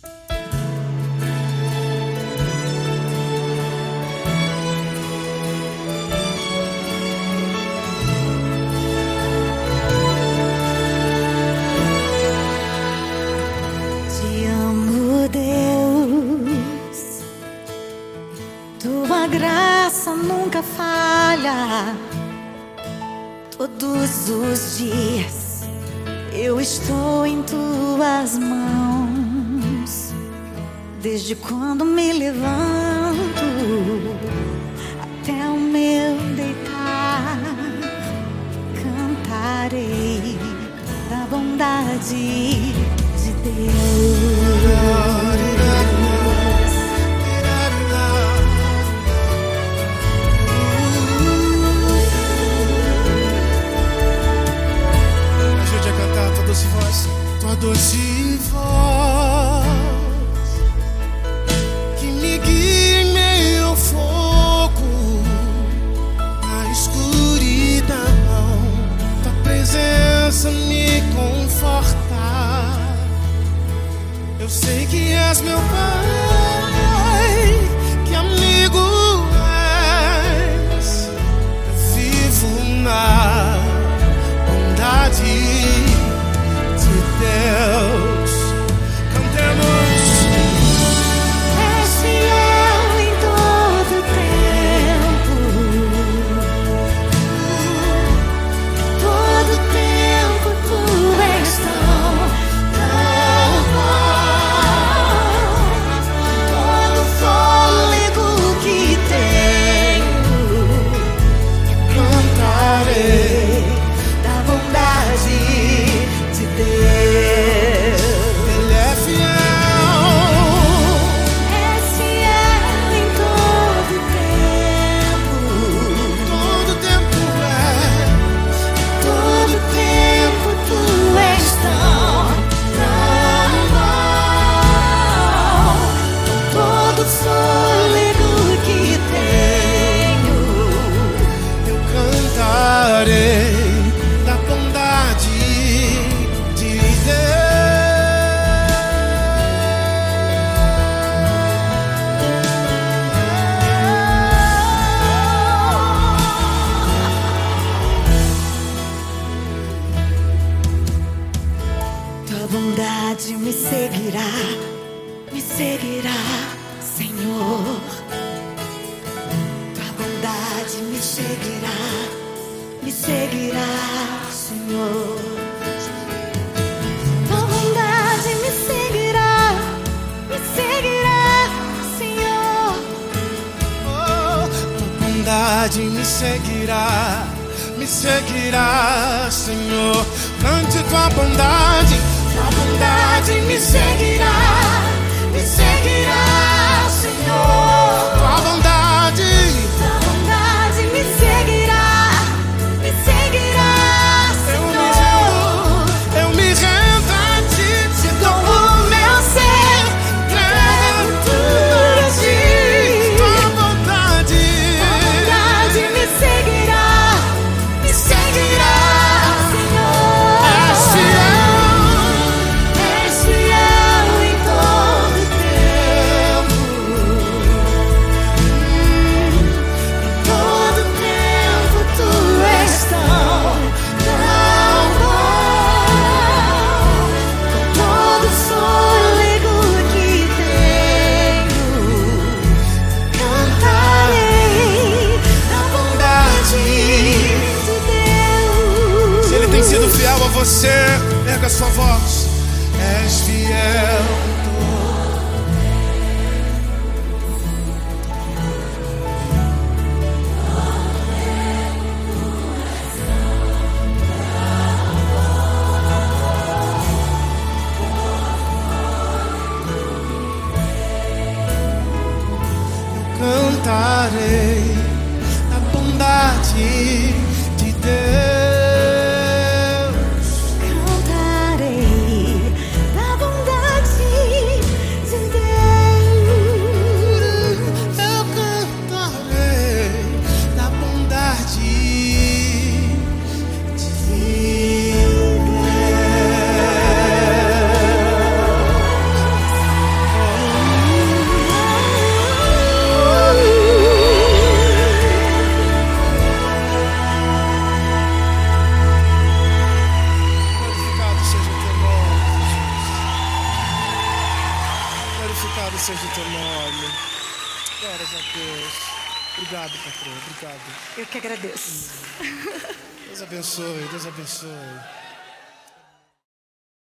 Te amo, Deus, tua graça nunca falha. Todos os dias eu estou em tuas mãos. Desde quando me levanto até o meu deitar, cantarei da bondade de Deus. Ajude a cantar tua doce voz, tua doce voz que me guia em meio ao fogo, na escuridão. Tua presença me conforta. Eu sei que és meu Pai, que amigo és. Eu vivo na bondade de Deus. Cantemos. És fiel em todo tempo. Todo tempo tu és tão bom. Todo fôlego que tenho, cantarei da bondade de Deus. Ele é fiel. És fiel em todo tempo. Todo tempo é. Todo tempo tu és tão bom. Todo fôlego que tenho, Eu cantarei da bondade de Deus. tua bondade me seguirá, Senhor. Tua bondade me seguirá, Senhor. Tua bondade me seguirá, Senhor. Oh, tua bondade me seguirá, Senhor. Cante tua bondade me seguirá, Senhor. Tua bondade me seguirá, Senhor. eu me rendo a ti, te dou o meu ser, entrego tudo a ti. Tua bondade me seguirá, Senhor. és fiel em todo tempo. Em todo tempo tu és tão bom. Com todo fôlego que tenho, cantarei da bondade de Deus. Se Ele tem sido fiel a você, erga sua voz. És fiel. Eu cantarei a bondade de Deus. Cantarei da bondade de Deus. Eu cantarei da bondade de Deus. Louvado seja o teu nome. Glórias a Deus. Obrigado, patrão. Obrigado. Eu que agradeço. Deus abençoe. Deus abençoe.